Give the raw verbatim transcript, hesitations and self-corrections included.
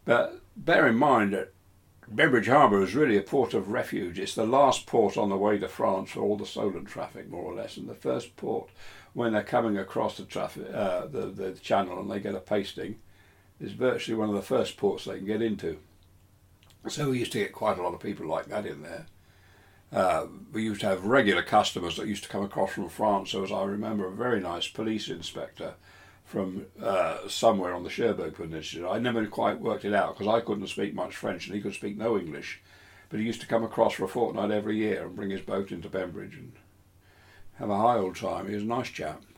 But bear in mind that Bembridge Harbour is really a port of refuge. It's the last port on the way to France for all the Solent traffic, more or less, and the first port when they're coming across the traffic, uh, the the channel, and they get a pasting, is virtually one of the first ports they can get into. So we used to get quite a lot of people like that in there. Uh, we used to have regular customers that used to come across from France. So as I remember, a very nice police inspector from uh, somewhere on the Cherbourg Peninsula. I never quite worked it out because I couldn't speak much French and he could speak no English. But he used to come across for a fortnight every year and bring his boat into Bembridge and have a high old time. He was a nice chap.